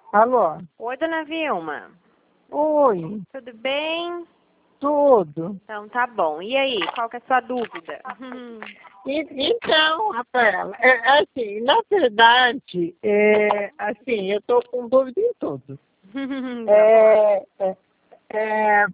Alô? Oi, dona Vilma. Oi, Tudo bem? tudo. Então tá bom. E aí, qual que é a sua dúvida? Então, Rafaela, assim, na verdade, assim, eu estou com dúvida em tudo. É, é, é,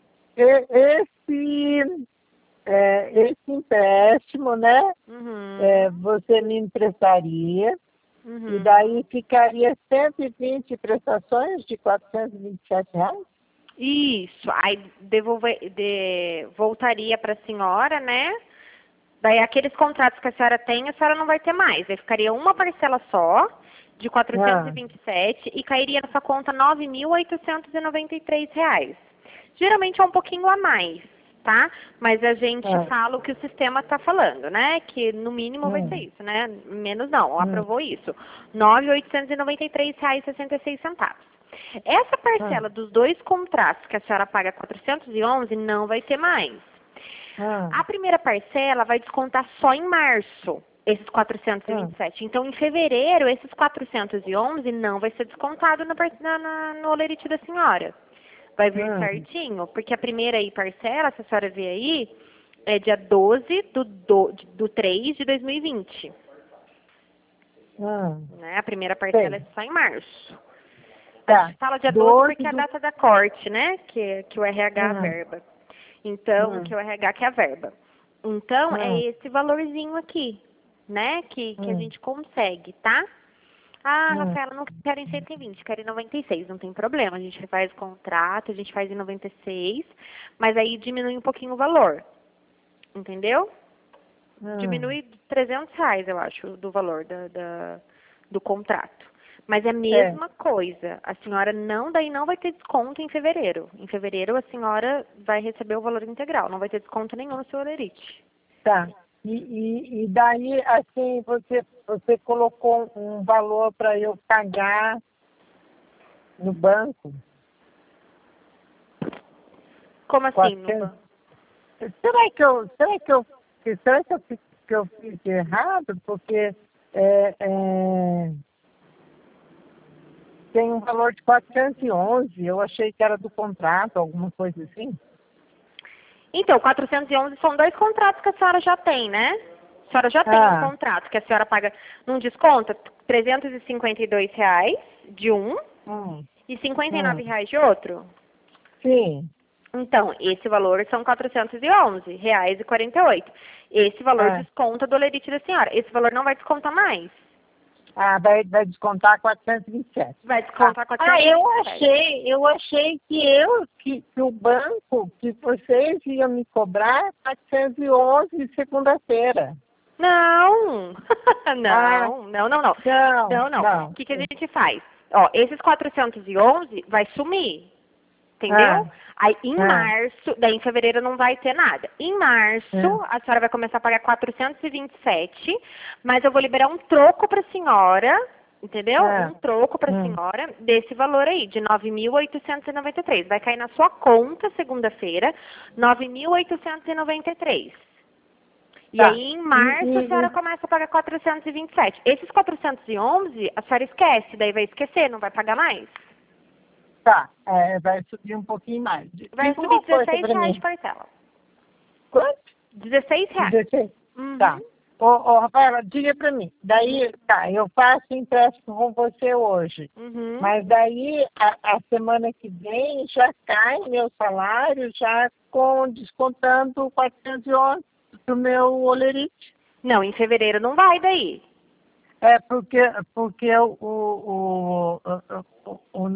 esse empréstimo, né, você me emprestaria, e daí ficaria 120 prestações de R$ 427? Isso. Aí voltaria para a senhora, né? Daí aqueles contratos que a senhora tem, a senhora não vai ter mais. Aí ficaria uma parcela só, de 427, e cairia na sua conta R$ 9.893. Geralmente é um pouquinho a mais, tá? Mas a gente fala o que o sistema está falando, né? Que no mínimo vai ser isso, né? Menos não, aprovou isso. R$ 9.893,66. Essa parcela dos dois contratos que a senhora paga 411 não vai ter mais. A primeira parcela vai descontar só em março, esses 427. Então, em fevereiro, esses 411 não vai ser descontado no holerite da senhora. Vai vir certinho, porque a primeira aí parcela, se a senhora ver aí, é dia 12 do 3 de 2020. Né? A primeira parcela é só em março. A gente fala dia 12 porque é a data da corte, né? Que o RH verba. Então, que o RH que é a verba. Então, é esse valorzinho aqui, né? Que a gente consegue, tá? Ah, Rafaela, não quero em 120, quero em 96. Não tem problema, a gente faz contrato, a gente faz em 96, mas aí diminui um pouquinho o valor, entendeu? Diminui R$ 300, eu acho, do valor do contrato. Mas é a mesma coisa. A senhora daí não vai ter desconto em fevereiro. Em fevereiro a senhora vai receber o valor integral, não vai ter desconto nenhum no seu holerite. Tá. E daí, assim, você colocou um valor para eu pagar no banco? Como assim, no 400? banco? Será que eu fiz errado? Porque tem um valor de 411. Eu achei que era do contrato, alguma coisa assim. Então, 411 são dois contratos que a senhora já tem, né? A senhora já tem um contrato que a senhora paga num desconto R$ 352 de um e R$ 59 de outro. Sim. Então, esse valor são R$ 411,48. Esse valor desconta do holerite da senhora. Esse valor não vai descontar mais. Vai descontar 427. Vai descontar 427. Eu achei que o banco, que vocês iam me cobrar 411 segunda-feira. Não. Não. O que a gente faz? Ó, esses 411 vai sumir. Entendeu? Aí, em março, daí em fevereiro não vai ter nada. Em março, a senhora vai começar a pagar 427, mas eu vou liberar um troco para a senhora, entendeu? Um troco para a senhora desse valor aí, de 9.893. Vai cair na sua conta segunda-feira, 9.893. E aí, em março, a senhora começa a pagar 427. Esses 411, a senhora esquece, daí vai esquecer, não vai pagar mais. Tá, vai subir um pouquinho mais. Vai subir R$ 16 de parcela. Quanto? R$ 16. Tá. Ô, Rafaela, diga pra mim. Daí, tá, eu faço empréstimo com você hoje. Mas daí, a semana que vem, já cai meu salário, já descontando 411 do meu holerite. Não, em fevereiro não vai daí. Porque o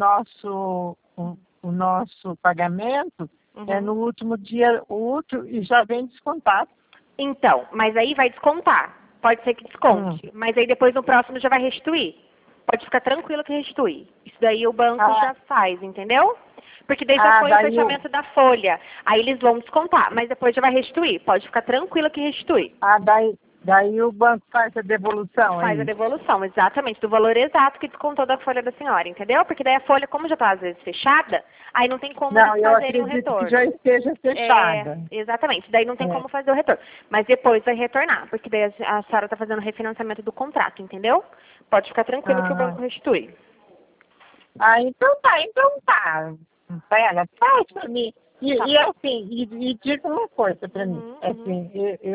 nosso pagamento é no último dia útil e já vem descontado. Então, mas aí vai descontar. Pode ser que desconte. Mas aí depois no próximo já vai restituir. Pode ficar tranquilo que restitui. Isso daí o banco já faz, entendeu? Porque daí já foi o fechamento da folha. Aí eles vão descontar, mas depois já vai restituir. Pode ficar tranquila que restitui. Daí o banco faz a devolução, Faz a devolução, exatamente, do valor exato que descontou da folha da senhora, entendeu? Porque daí a folha, como já está às vezes fechada, aí não tem como eles fazerem o retorno. Que já esteja fechada. Exatamente, daí não tem como fazer o retorno. Mas depois vai retornar, porque daí a senhora está fazendo o refinanciamento do contrato, entendeu? Pode ficar tranquilo que o banco restitui. Ah, então tá. Pera, faz pra mim. E assim, e diga uma coisa pra mim. Assim,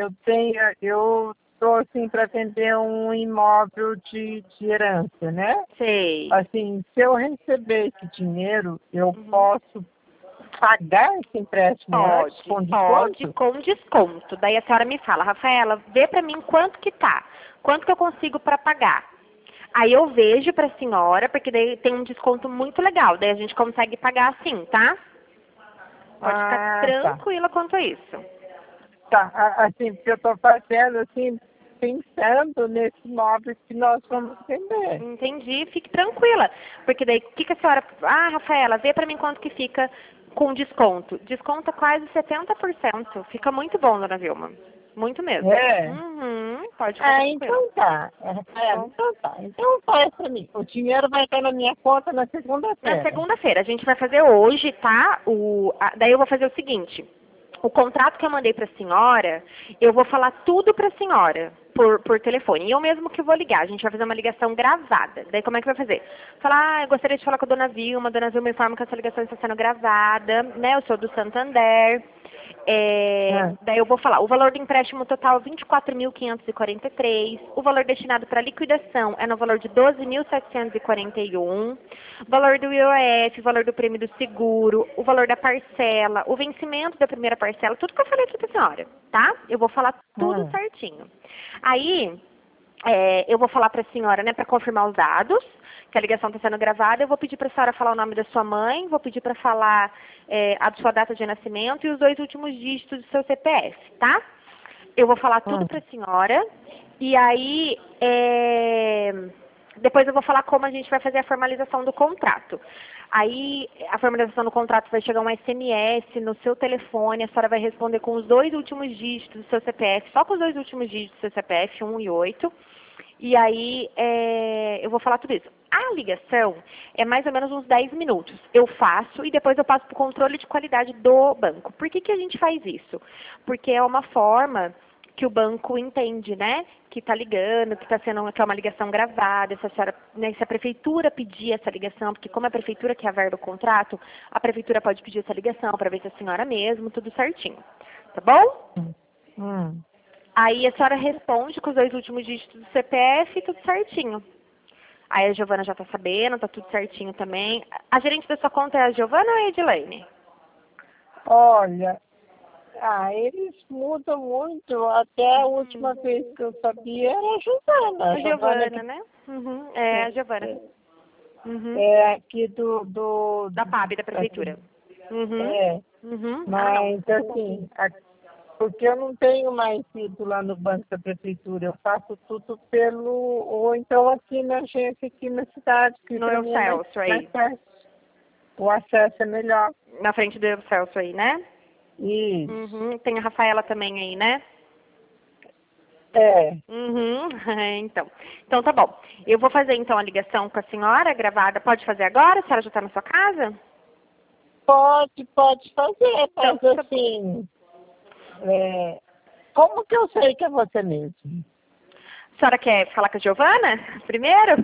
eu tô assim para vender um imóvel de herança, né? Sei. Assim, se eu receber esse dinheiro, eu posso pagar esse empréstimo antes, com desconto? Pode, com desconto. Daí a senhora me fala, Rafaela, vê pra mim quanto que tá, quanto que eu consigo pra pagar. Aí eu vejo pra senhora, porque daí tem um desconto muito legal, daí a gente consegue pagar assim, tá? Pode ficar tranquila quanto a isso. Tá, assim, porque eu tô fazendo, assim, pensando nesses imóveis que nós vamos vender. Entendi, fique tranquila. Porque daí, o que a senhora... Ah, Rafaela, vê pra mim quanto que fica com desconto. Desconta quase 70%. Fica muito bom, dona Vilma. Muito mesmo. É? Pode ficar tranquila. Então tá. Então tá. Então faz pra mim. O dinheiro vai estar na minha conta na segunda-feira. Na segunda-feira. A gente vai fazer hoje, tá? Daí eu vou fazer o seguinte. O contrato que eu mandei para a senhora, eu vou falar tudo para a senhora por telefone. E eu mesmo que vou ligar. A gente vai fazer uma ligação gravada. Daí como é que vai fazer? Falar, eu gostaria de falar com a dona Vilma. A dona Vilma informa que essa ligação está sendo gravada, né? Eu sou do Santander. Daí eu vou falar, o valor do empréstimo total é 24.543, o valor destinado para liquidação é no valor de 12.741, o valor do IOF, o valor do prêmio do seguro, o valor da parcela, o vencimento da primeira parcela, tudo que eu falei aqui para a senhora, tá? Eu vou falar tudo certinho. Aí, eu vou falar para a senhora, né, para confirmar os dados, que a ligação está sendo gravada, eu vou pedir para a senhora falar o nome da sua mãe, vou pedir para falar a sua data de nascimento e os 2 últimos dígitos do seu CPF, tá? Eu vou falar tudo para a senhora, e aí depois eu vou falar como a gente vai fazer a formalização do contrato. Aí a formalização do contrato vai chegar um SMS no seu telefone, a senhora vai responder com os 2 últimos dígitos do seu CPF, só com os 2 últimos dígitos do seu CPF, 1 e 8. E aí, eu vou falar tudo isso. A ligação é mais ou menos uns 10 minutos. Eu faço e depois eu passo para o controle de qualidade do banco. Por que a gente faz isso? Porque é uma forma que o banco entende, né? Que está ligando, que é uma ligação gravada. Se a prefeitura pedir essa ligação, porque como é a prefeitura que averba o contrato, a prefeitura pode pedir essa ligação para ver se a senhora mesmo, tudo certinho. Tá bom? Aí a senhora responde com os 2 últimos dígitos do CPF e tudo certinho. Aí a Giovana já está sabendo, tá tudo certinho também. A gerente da sua conta é a Giovana ou é a Edilene? Olha, eles mudam muito. Até a última vez que eu sabia era a Giovana. A Giovana, né? É a Giovana. É aqui da PAB, da prefeitura. Mas assim, porque eu não tenho mais ido lá no banco da prefeitura, eu faço tudo ou então aqui na agência, aqui na cidade. Que no Celso aí. O acesso é melhor. Na frente do Celso aí, né? Isso. Tem a Rafaela também aí, né? Então tá bom. Eu vou fazer então a ligação com a senhora gravada. Pode fazer agora? A senhora já está na sua casa? Pode fazer, mas assim... como que eu sei que é você mesmo? A senhora quer falar com a Giovana primeiro?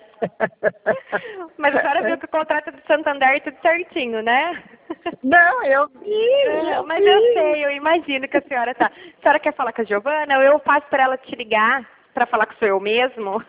Mas a senhora viu que o contrato do Santander é tudo certinho, né? Não, eu vi. Mas eu sei, eu imagino que a senhora tá. A senhora quer falar com a Giovana? Eu passo para ela te ligar para falar que sou eu mesmo?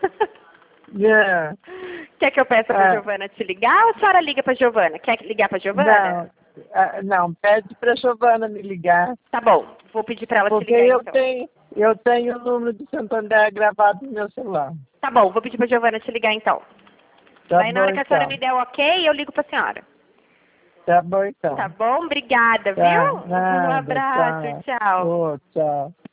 Quer que eu peça para a Giovana te ligar ou a senhora liga para a Giovana? Quer ligar para a Giovana? Não, pede para a Giovana me ligar. Tá bom, vou pedir para ela te ligar então. Eu tenho o número do Santander gravado no meu celular. Tá bom, vou pedir para a Giovana te ligar então. Aí na hora que a senhora me der o ok, eu ligo para a senhora. Tá bom então. Tá bom, obrigada, viu? Um abraço, tchau. Tchau.